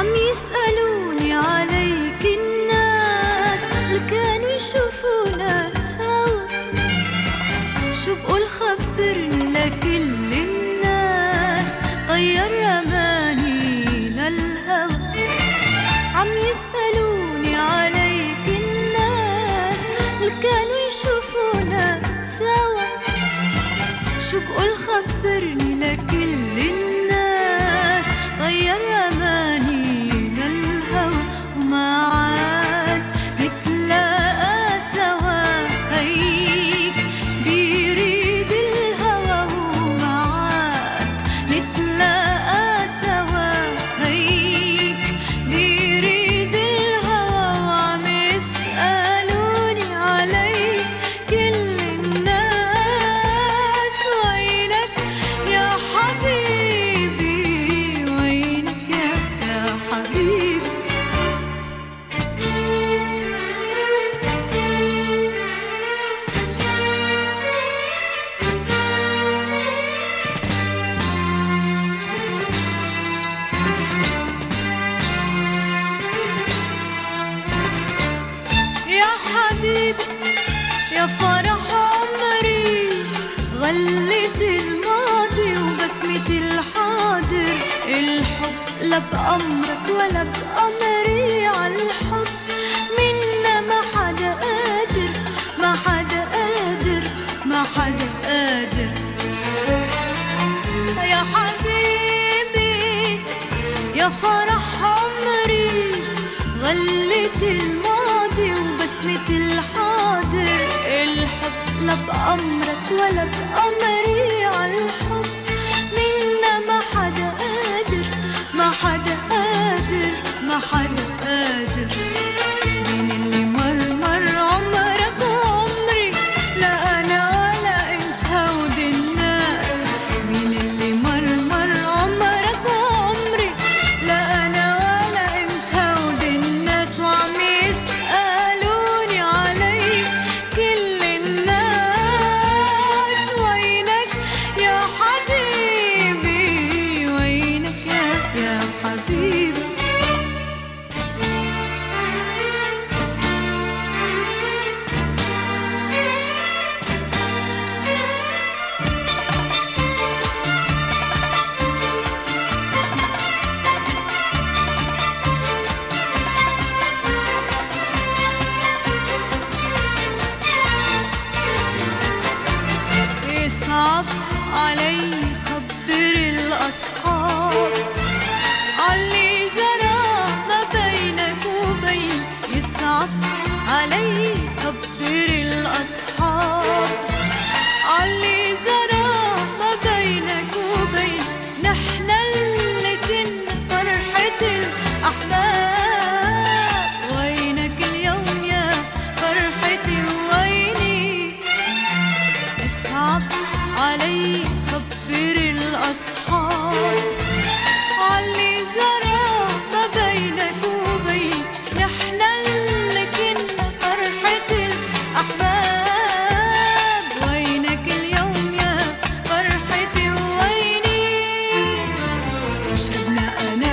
عم يسألوني عليك الناس اللي كانوا يشوفونا سوا، شو بقول خبرني لكل الناس طير أمانينا الهوى. عم يسألوني عليك الناس اللي كانوا يشوفونا سوا، شو بقول خبرني لكل الناس طير أمانينا الهوى. وما عاد نتلاقى سوا هيك بيريد الهوى، وما عاد نتلاقى سوا هيك بيريد الهوى. وعم يسألوني عليك كل الناس وينك يا حبيبي، وينك يا حبيبي. يا حبيبي يا فرح عمري، غلت الماضي وبسمة الحاضر. الحب لا بأمرك ولا بأمري، عالحب منا ما حدا قادر، ما حدا قادر، ما حدا قادر. يا حبيبي يا فرح عمري، غلت الماضي وبسمة الحاضر. الحب لا بأمرك ولا بأمري، عالحب منا ما حدا قادر، ما حدا قادر، ما حدا قادر. مين اللي مرمر عمرك وعمري، لا أنا ولا أنت هود الناس. مين اللي مرمر عمرك وعمري، لا أنا ولا أنت هود الناس. وعم يسألوني عليك كل الناس وينك يا حبيبي، وينك يا حبيبي. يصعب علي خبر الأصحاب علي جرى ما بينك وبين. يصعب علي خبر الأصحاب علي جرى ما بينك وبين. نحن اللي كنا فرحة الأحباب، وينك اليوم يا فرحتي وويني. يصعب علي خبر الأصحاب علي جرى ما بينك وبين. نحن اللي كنا فرحة الأحباب، وينك اليوم يا فرحتي وويني. شدنا أنا